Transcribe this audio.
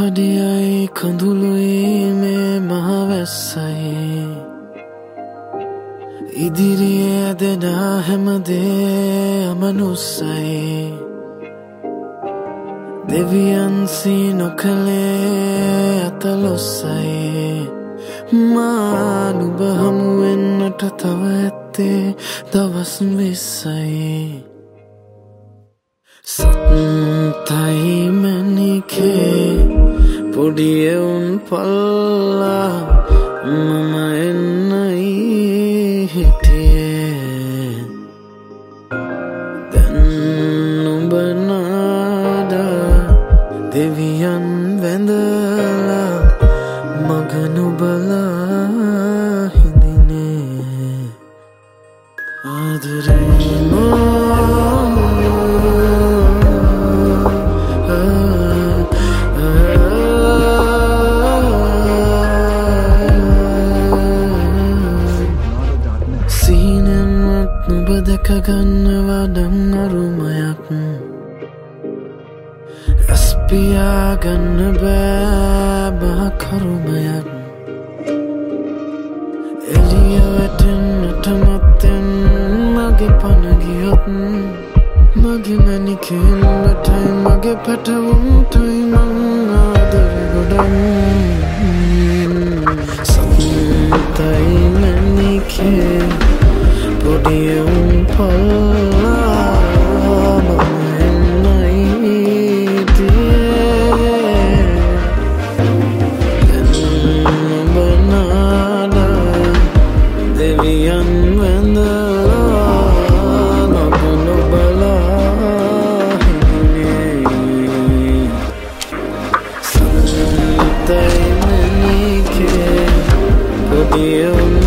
Kadiyai kandului me mahavassai Idiriye adena hemade amanussai Deviyan si nokale atalossai Manuba hamuwennata tawa ඇත්තේ දවස් 20යි සත්තයි මැණිකේ පොඩි එවුන් පල්ලා මම එන්නයි හිටියේ දැන් නුඹ නාඩා දෙවියන් වැඳලා මග නුබලා හිඳිනේ ආදරේ නුඹ දැක ගන්නවා නම් අරුමයක් ඇස් පියා ගන්න බෑ මහ කරුමයක් එළිය වැටෙන්නට මත්තෙන් මගේ පන ගියොත් මගේ මැණිකෙන් වටයි මගේ පැටවුම්ටයි මං ආදරේ ගොඩක් සතුටයි මැණිකේ පොඩි එවුන් පල්ලා මම එන්නයි හිටියේ දැන් නුඹ නාඩා දෙවියන් වැඳලා මග නුබලා හිඳිනේ සතුටයි මැණිකේ පොඩි එවුන්